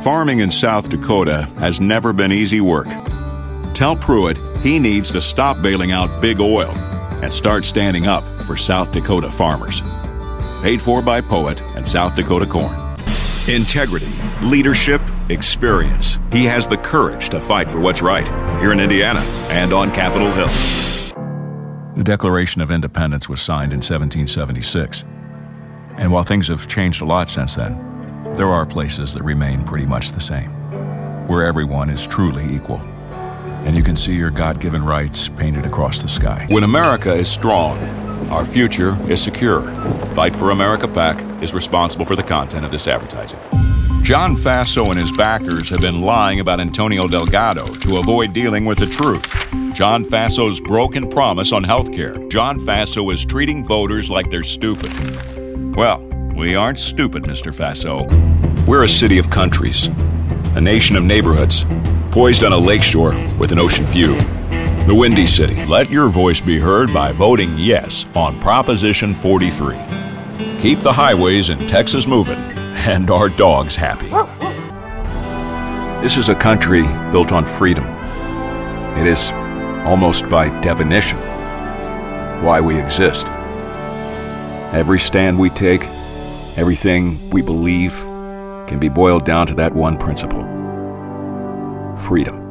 Farming in South Dakota has never been easy work. Tell Pruitt he needs to stop bailing out big oil and start standing up for South Dakota farmers. Paid for by Poet and South Dakota Corn. Integrity, leadership, experience. He has the courage to fight for what's right here in Indiana and on Capitol Hill. The Declaration of Independence was signed in 1776. And while things have changed a lot since then, there are places that remain pretty much the same, where everyone is truly equal. And you can see your God-given rights painted across the sky. When America is strong, our future is secure. Fight for America PAC is responsible for the content of this advertising. John Faso and his backers have been lying about Antonio Delgado to avoid dealing with the truth. John Faso's broken promise on health care. John Faso is treating voters like they're stupid. Well, we aren't stupid, Mr. Faso. We're a city of countries, a nation of neighborhoods, poised on a lakeshore with an ocean view. The Windy City. Let your voice be heard by voting yes on Proposition 43. Keep the highways in Texas moving and our dogs happy. This is a country built on freedom. It is, almost by definition, why we exist. Every stand we take, everything we believe, can be boiled down to that one principle: freedom.